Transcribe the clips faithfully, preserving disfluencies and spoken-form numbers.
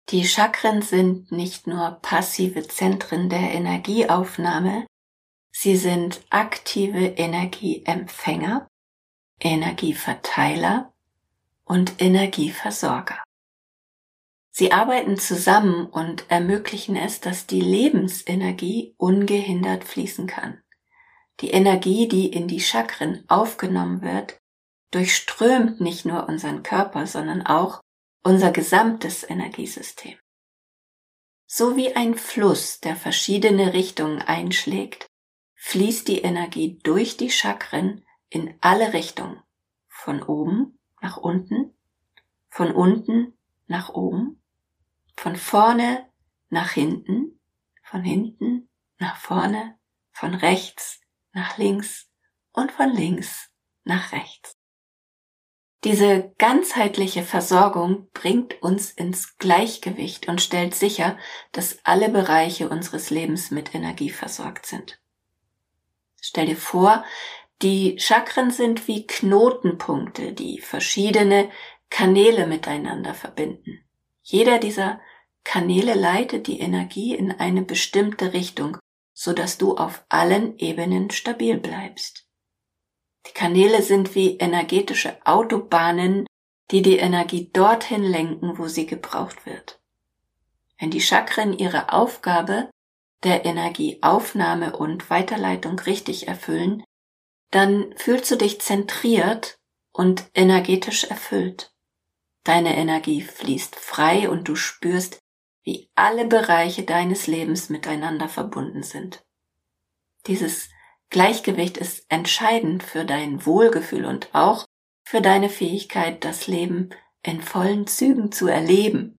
Die Chakren sind nicht nur passive Zentren der Energieaufnahme, sie sind aktive Energieempfänger, Energieverteiler und Energieversorger. Sie arbeiten zusammen und ermöglichen es, dass die Lebensenergie ungehindert fließen kann. Die Energie, die in die Chakren aufgenommen wird, durchströmt nicht nur unseren Körper, sondern auch unser gesamtes Energiesystem. So wie ein Fluss, der verschiedene Richtungen einschlägt, fließt die Energie durch die Chakren in alle Richtungen, von oben nach unten, von unten nach oben, von vorne nach hinten, von hinten nach vorne, von rechts nach links und von links nach rechts. Diese ganzheitliche Versorgung bringt uns ins Gleichgewicht und stellt sicher, dass alle Bereiche unseres Lebens mit Energie versorgt sind. Stell dir vor, die Chakren sind wie Knotenpunkte, die verschiedene Kanäle miteinander verbinden. Jeder dieser Kanäle leitet die Energie in eine bestimmte Richtung, so dass du auf allen Ebenen stabil bleibst. Die Kanäle sind wie energetische Autobahnen, die die Energie dorthin lenken, wo sie gebraucht wird. Wenn die Chakren ihre Aufgabe der Energieaufnahme und Weiterleitung richtig erfüllen, dann fühlst du dich zentriert und energetisch erfüllt. Deine Energie fließt frei und du spürst, wie alle Bereiche deines Lebens miteinander verbunden sind. Dieses Gleichgewicht ist entscheidend für dein Wohlgefühl und auch für deine Fähigkeit, das Leben in vollen Zügen zu erleben.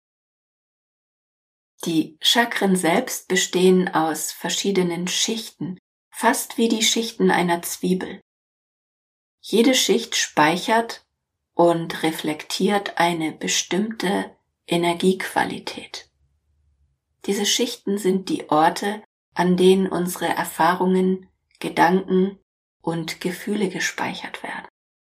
Die Chakren selbst bestehen aus verschiedenen Schichten, fast wie die Schichten einer Zwiebel. Jede Schicht speichert und reflektiert eine bestimmte Energiequalität. Diese Schichten sind die Orte, an denen unsere Erfahrungen, Gedanken und Gefühle gespeichert werden.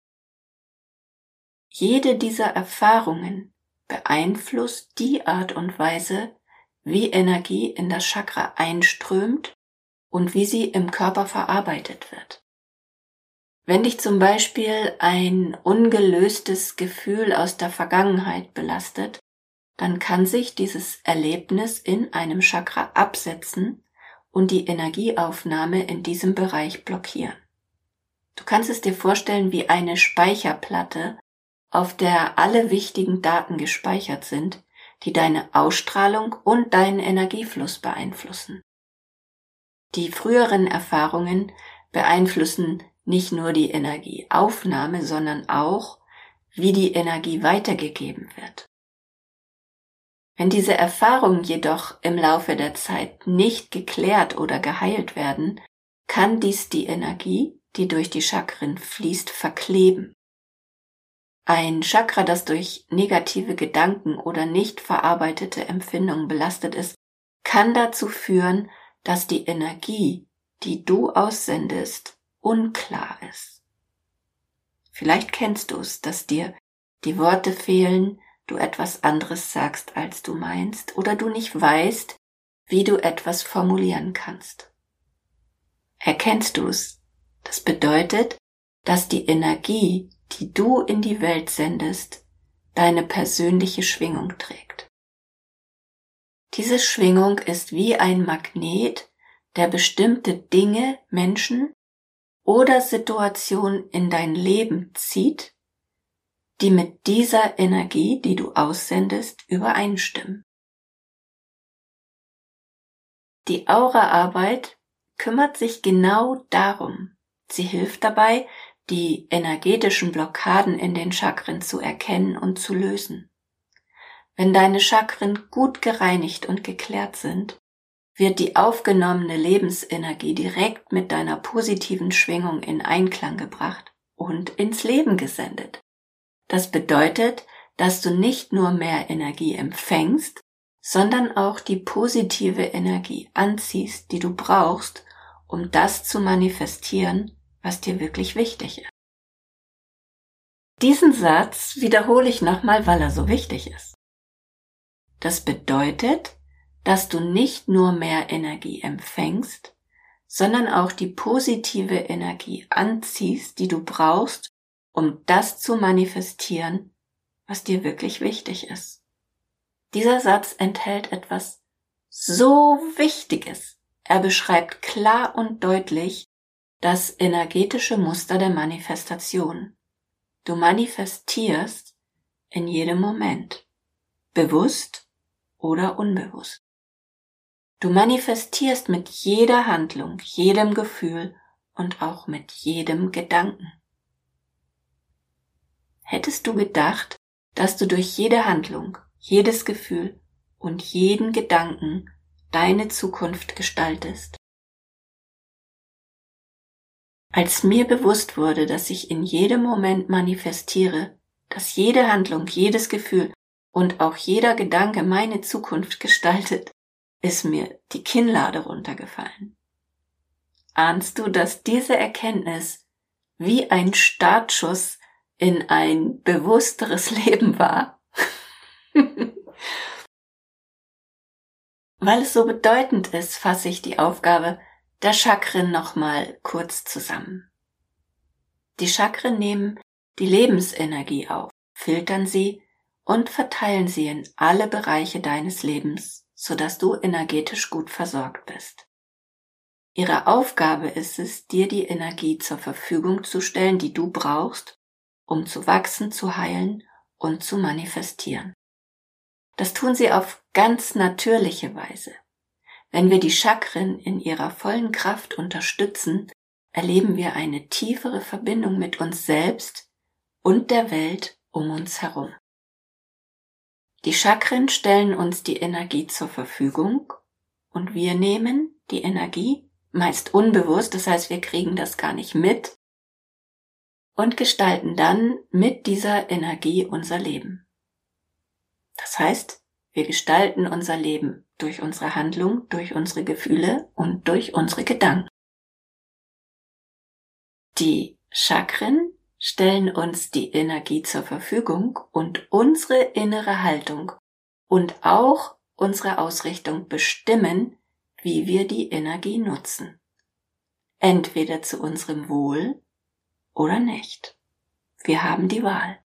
Jede dieser Erfahrungen beeinflusst die Art und Weise, wie Energie in das Chakra einströmt und wie sie im Körper verarbeitet wird. Wenn dich zum Beispiel ein ungelöstes Gefühl aus der Vergangenheit belastet, dann kann sich dieses Erlebnis in einem Chakra absetzen und die Energieaufnahme in diesem Bereich blockieren. Du kannst es dir vorstellen wie eine Speicherplatte, auf der alle wichtigen Daten gespeichert sind, die deine Ausstrahlung und deinen Energiefluss beeinflussen. Die früheren Erfahrungen beeinflussen nicht nur die Energieaufnahme, sondern auch, wie die Energie weitergegeben wird. Wenn diese Erfahrungen jedoch im Laufe der Zeit nicht geklärt oder geheilt werden, kann dies die Energie, die durch die Chakren fließt, verkleben. Ein Chakra, das durch negative Gedanken oder nicht verarbeitete Empfindungen belastet ist, kann dazu führen, dass die Energie, die du aussendest, unklar ist. Vielleicht kennst du es, dass dir die Worte fehlen, du etwas anderes sagst, als du meinst, oder du nicht weißt, wie du etwas formulieren kannst. Erkennst du es? Das bedeutet, dass die Energie, die du in die Welt sendest, deine persönliche Schwingung trägt. Diese Schwingung ist wie ein Magnet, der bestimmte Dinge, Menschen oder Situationen in dein Leben zieht, die mit dieser Energie, die du aussendest, übereinstimmen. Die Auraarbeit kümmert sich genau darum. Sie hilft dabei, die energetischen Blockaden in den Chakren zu erkennen und zu lösen. Wenn deine Chakren gut gereinigt und geklärt sind, wird die aufgenommene Lebensenergie direkt mit deiner positiven Schwingung in Einklang gebracht und ins Leben gesendet. Das bedeutet, dass du nicht nur mehr Energie empfängst, sondern auch die positive Energie anziehst, die du brauchst, um das zu manifestieren, was dir wirklich wichtig ist. Diesen Satz wiederhole ich nochmal, weil er so wichtig ist. Das bedeutet, dass du nicht nur mehr Energie empfängst, sondern auch die positive Energie anziehst, die du brauchst, um das zu manifestieren, was dir wirklich wichtig ist. Dieser Satz enthält etwas so Wichtiges. Er beschreibt klar und deutlich das energetische Muster der Manifestation. Du manifestierst in jedem Moment, bewusst oder unbewusst. Du manifestierst mit jeder Handlung, jedem Gefühl und auch mit jedem Gedanken. Hättest du gedacht, dass du durch jede Handlung, jedes Gefühl und jeden Gedanken deine Zukunft gestaltest? Als mir bewusst wurde, dass ich in jedem Moment manifestiere, dass jede Handlung, jedes Gefühl und auch jeder Gedanke meine Zukunft gestaltet, ist mir die Kinnlade runtergefallen. Ahnst du, dass diese Erkenntnis wie ein Startschuss in ein bewussteres Leben war? Weil es so bedeutend ist, fasse ich die Aufgabe der Chakren nochmal kurz zusammen. Die Chakren nehmen die Lebensenergie auf, filtern sie und verteilen sie in alle Bereiche deines Lebens, sodass du energetisch gut versorgt bist. Ihre Aufgabe ist es, dir die Energie zur Verfügung zu stellen, die du brauchst, um zu wachsen, zu heilen und zu manifestieren. Das tun sie auf ganz natürliche Weise. Wenn wir die Chakren in ihrer vollen Kraft unterstützen, erleben wir eine tiefere Verbindung mit uns selbst und der Welt um uns herum. Die Chakren stellen uns die Energie zur Verfügung und wir nehmen die Energie, meist unbewusst, das heißt, wir kriegen das gar nicht mit, und gestalten dann mit dieser Energie unser Leben. Das heißt, wir gestalten unser Leben durch unsere Handlung, durch unsere Gefühle und durch unsere Gedanken. Die Chakren stellen uns die Energie zur Verfügung und unsere innere Haltung und auch unsere Ausrichtung bestimmen, wie wir die Energie nutzen. Entweder zu unserem Wohl oder nicht. Wir haben die Wahl.